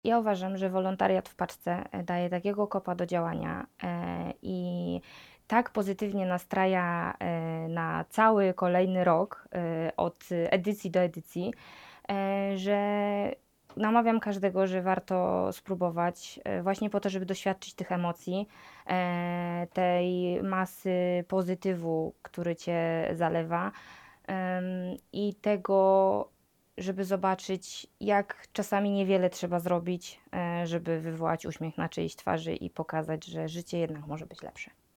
Ja uważam, że wolontariat w paczce daje takiego kopa do działania i tak pozytywnie nastraja na cały kolejny rok, od edycji do edycji, że namawiam każdego, że warto spróbować właśnie po to, żeby doświadczyć tych emocji, tej masy pozytywu, który cię zalewa, i tego, żeby zobaczyć, jak czasami niewiele trzeba zrobić, żeby wywołać uśmiech na czyjejś twarzy i pokazać, że życie jednak może być lepsze.